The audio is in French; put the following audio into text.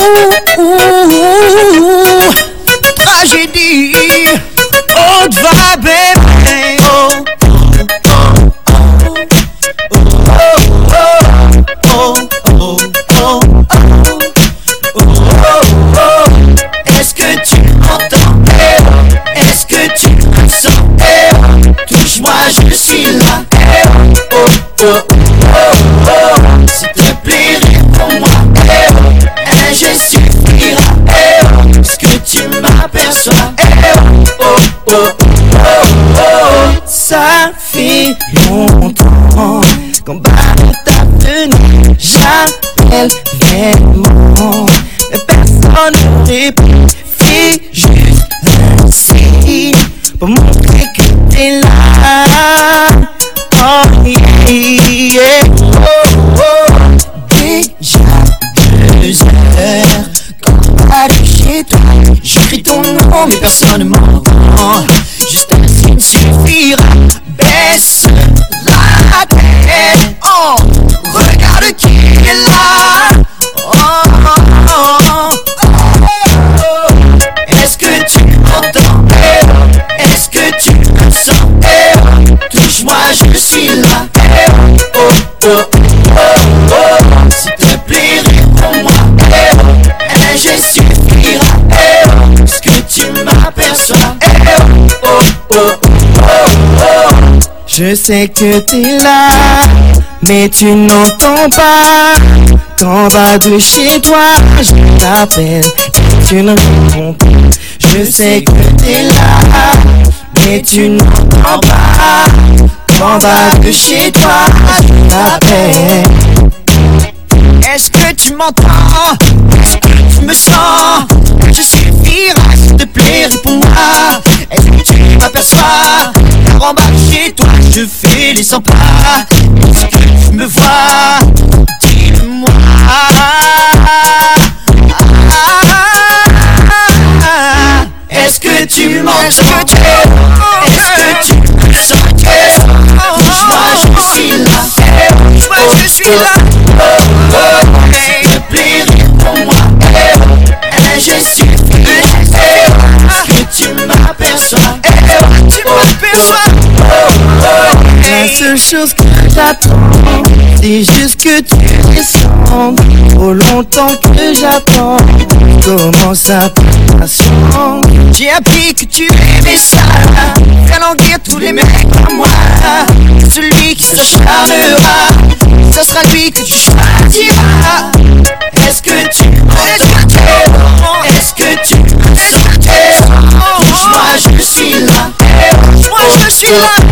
Tragédie, haute vibe, baby. Est-ce que tu m'entends? Est-ce que tu me sens? Touche-moi, je suis là. S'il te plaît, réponds-moi. Un geste suffira. Est-ce que tu m'aperçois? Ça fait longtemps qu'on bat ta fenêtre. J'appelle vraiment, mais personne ne répond. Fais juste un signe pour montrer que t'es là. Oh yeah. Déjà 2 heures quand t'arrives chez toi. J'écris ton nom mais personne ne m'entend. Juste un signe suffira. Baisse la tête. Oh, regarde qui est là. Est-ce que tu m'entends? Est-ce que tu me sens? Touche-moi, je suis là. S'il te plaît, réponds-moi. Un geste suffira. Est-ce que tu m'aperçois? Je sais que t'es là, mais tu n'entends pas. T'en bas de chez toi, je t'appelle et tu ne réponds pas. Je sais que t'es là, mais tu n'entends pas. T'en bas de chez toi, je t'appelle. Est-ce que tu m'entends? Est-ce que tu me sens? Je suffira, s'il te plaît, réponds-moi. Est-ce que tu m'aperçois? Car en bas de chez toi, je fais les 100 pas. Est-ce que tu me vois? Dis-le-moi. Est-ce que tu m'entends? Est-ce que tu me sens? Touche-moi, je suis là. Touche-moi, je suis là. S'il te plaît, réponds-moi. Un geste suffit. Est-ce que tu m'aperçois? Tu m'aperçois? La seule chose que j'attends, c'est juste que tu descendes. Trop longtemps que j'attends, commence à passion. J'ai appris que tu aimais ça, faire languir tous les mecs comme moi. Celui qui s'acharnera, ce sera lui que tu choisiras. Est-ce que tu m'entends? Est-ce que tu me sens? Touche-moi, je suis là. Touche-moi, je suis là.